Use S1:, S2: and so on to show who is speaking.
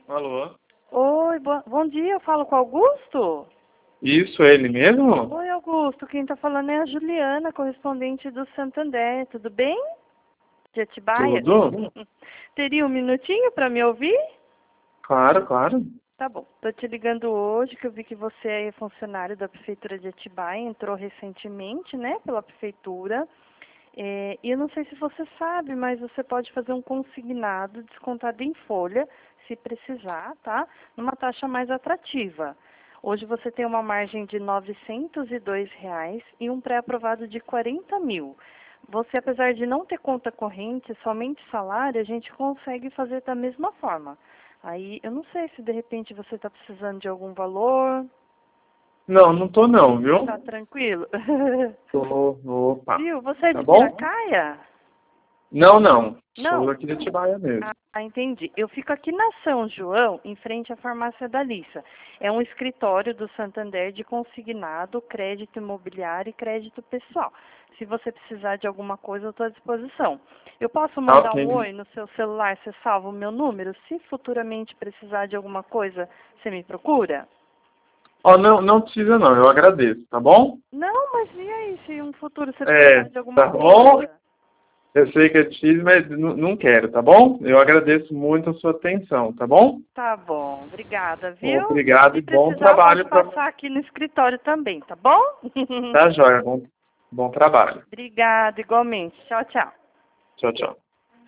S1: Alô?
S2: Oi, bom dia, eu falo com o Augusto?
S1: Isso, ele mesmo?
S2: Oi, Augusto, quem tá falando é a Juliana, correspondente do Santander, tudo bem? De Atibaia?
S1: Tudo?
S2: Teria um minutinho para me ouvir?
S1: Claro, claro.
S2: Tá bom, tô te ligando hoje que eu vi que você é funcionário da Prefeitura de Atibaia, entrou recentemente, né, pela Prefeitura. E eu não sei se você sabe, mas você pode fazer um consignado descontado em folha, se precisar, tá? Numa taxa mais atrativa. Hoje você tem uma margem de R$ 902 e um pré-aprovado de 40 mil. Você, apesar de não ter conta corrente, somente salário, a gente consegue fazer da mesma forma. Aí, eu não sei se de repente você está precisando de algum valor.
S1: Não, não tô não, viu?
S2: Tá tranquilo?
S1: Tô, opa.
S2: Viu? Você é
S1: Tá
S2: de
S1: bom?
S2: Piracaia?
S1: Não, não. Sou
S2: Não?
S1: aqui de Atibaia mesmo.
S2: Entendi. Eu fico aqui na São João, em frente à farmácia da Lissa. É um escritório do Santander de consignado, crédito imobiliário e crédito pessoal. Se você precisar de alguma coisa, eu estou à disposição. Eu posso
S1: Tá
S2: mandar um
S1: ok.
S2: oi no seu celular, você salva o meu número? Se futuramente precisar de alguma coisa, você me procura?
S1: Ó, não, não precisa não, eu agradeço, tá bom?
S2: Não, mas e aí, se um futuro você
S1: É,
S2: precisar de alguma
S1: tá bom?
S2: coisa?
S1: Eu sei que é difícil, mas não quero, tá bom? Eu agradeço muito a sua atenção, tá bom?
S2: Tá bom, obrigada, viu?
S1: Obrigado e
S2: Se
S1: bom
S2: precisar, pode
S1: trabalho pra
S2: passar aqui no escritório também, tá bom?
S1: Tá, joia. Bom trabalho.
S2: Obrigada, igualmente. Tchau, tchau.
S1: Tchau, tchau.